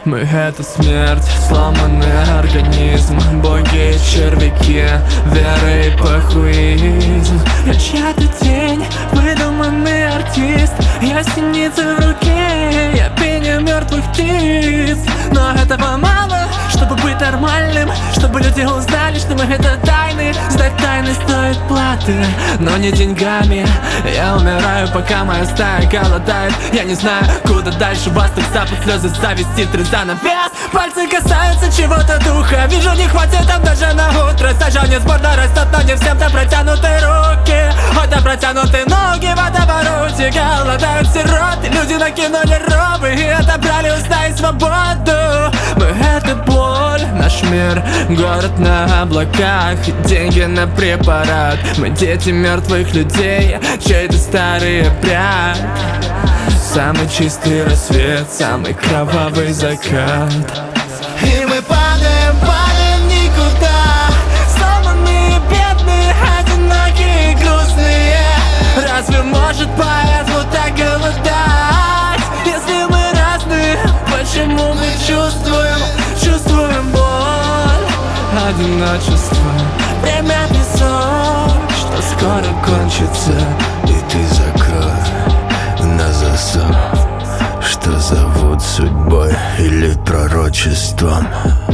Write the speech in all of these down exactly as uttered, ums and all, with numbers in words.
Мы — это смерть, сломанный организм, боги, червяки, вера и похуизм. Я чья-то тень, выдуманный артист. Я синица в руке, я пение мертвых птиц. Но этого мало, чтобы быть нормальным, чтобы люди узнали, что мы — это тайны. Знать тайны стоит платы, но не деньгами. Я умираю, пока моя стая голодает. Я не знаю, куда дальше, вас так сапут слезы, зависть, титры, занавес. Пальцы касаются чего-то духа, вижу, не хватит там даже на утро. Сажание сборно растет, но не всем-то протянуты руки. Это протянуты ноги в водовороте. Голодают сироты, люди накинули робы и отобрали уста и свободу. Мы — это боль, наш мир, город на облаках, деньги на препарат. Мы дети мертвых людей, чей-то старый обряд. Самый чистый рассвет, самый кровавый закат. И мы падаем, падаем никуда, сломанные, бедные, одинокие и грустные. Разве может поэт вот так голодать? Если мы разные, почему мы чувствуем, чувствуем боль, одиночество, время песок, что скоро кончится, и ты закрой на засов, что зовут судьбой или пророчеством.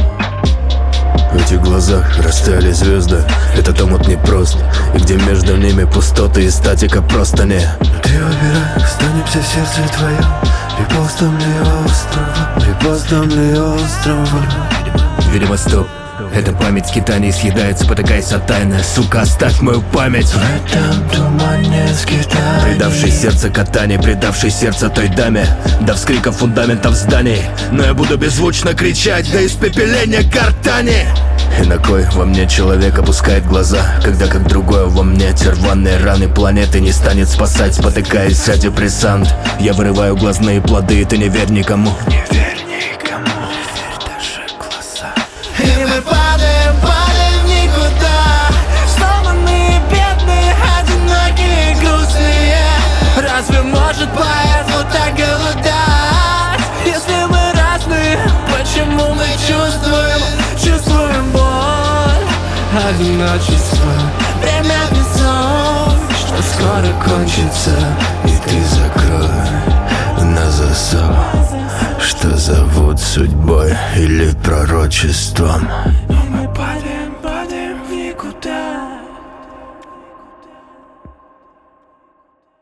В этих глазах растаяли звезды, этот омут непрост, и где между ними пустоты и статика просто не. Ты выбирай, останемся в сердце твоем, репостом ли острова, репостом ли острова. Видимо, стоп. Эта память скитаний съедается, спотыкаясь от тайны. Сука, оставь мою память в этом тумане скитаний, предавший сердце катание, предавший сердце той даме, до вскриков фундаментов зданий. Но я буду беззвучно кричать до испепеления гортани. И на кой во мне человек опускает глаза, когда как другое во мне те рваные раны планеты не станет спасать, спотыкаясь о депрессант. Я вырываю глазные плоды, и ты не верь никому. Не верь никому. И мы падаем, падаем никуда, сломанные, бедные, одинокие и грустные. разве может поэт вот так голодать? Если мы разные, почему мы чувствуем, чувствуем боль, Одиночество, время песок, что скоро кончится, и ты закрой на засов, что зовут судьбой или пророчеством.